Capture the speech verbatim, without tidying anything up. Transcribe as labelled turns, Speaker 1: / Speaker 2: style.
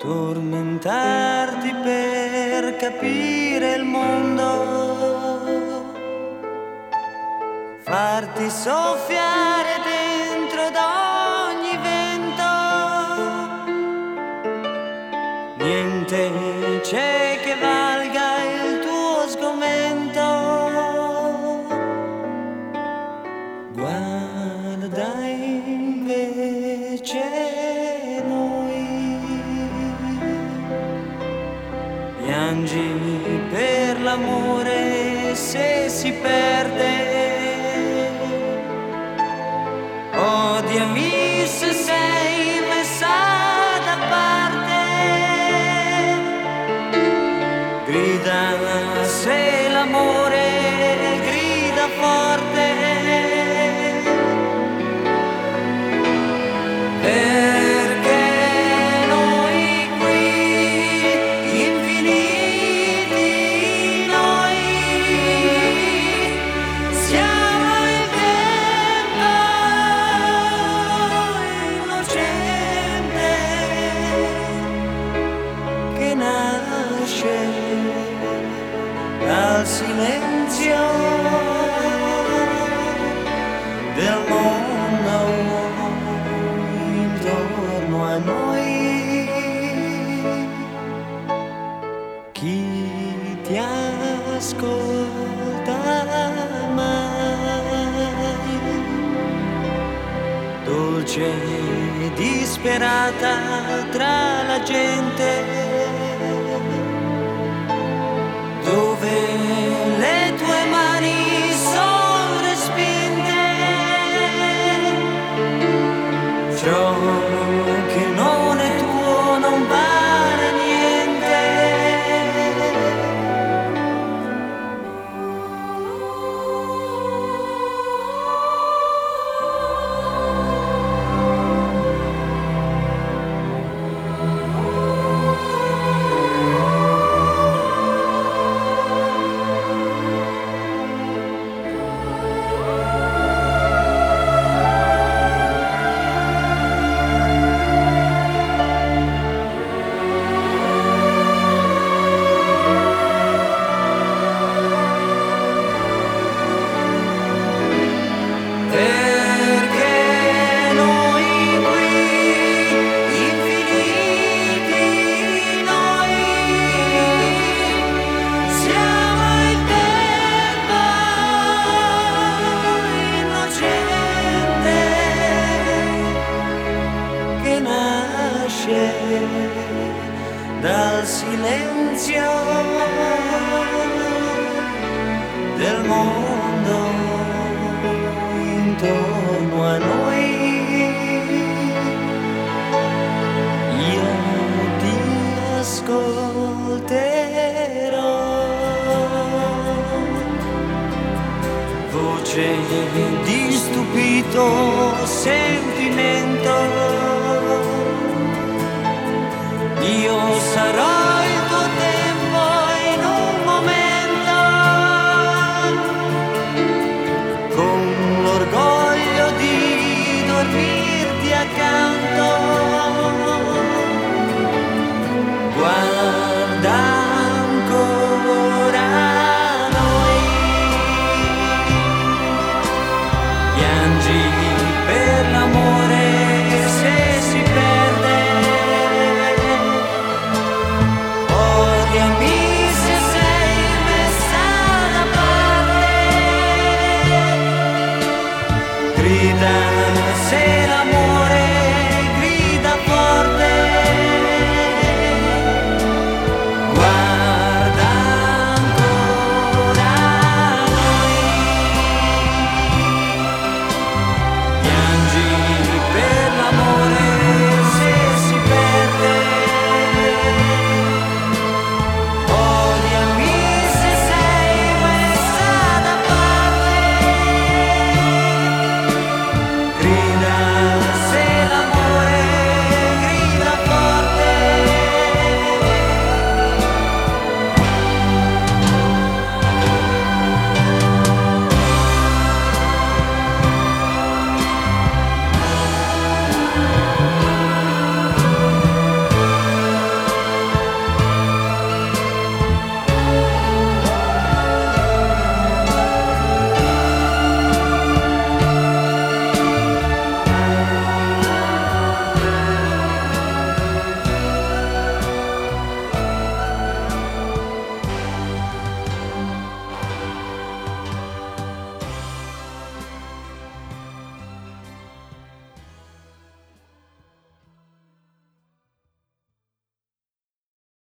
Speaker 1: tormentarti per capire il mondo, farti soffiare dentro ad ogni vento. Niente c'è che valga il tuo sgomento. Guarda invece noi, piangi per l'amore se si perde, odiami se sei messa da parte, grida se l'amore grida forte, perché noi qui infiniti noi siamo il tempo innocente che nasce dal silenzio del mondo intorno a noi. Chi ti ascolta mai, dolce e disperata tra la gente, dove le tue mani sono respinte, ciò che non è tuo non vale niente. Perché noi qui infiniti noi siamo il tempo innocente che nasce dal silenzio del mondo intorno a noi. Io ti ascolterò, voce di stupito sentimento. Io sarò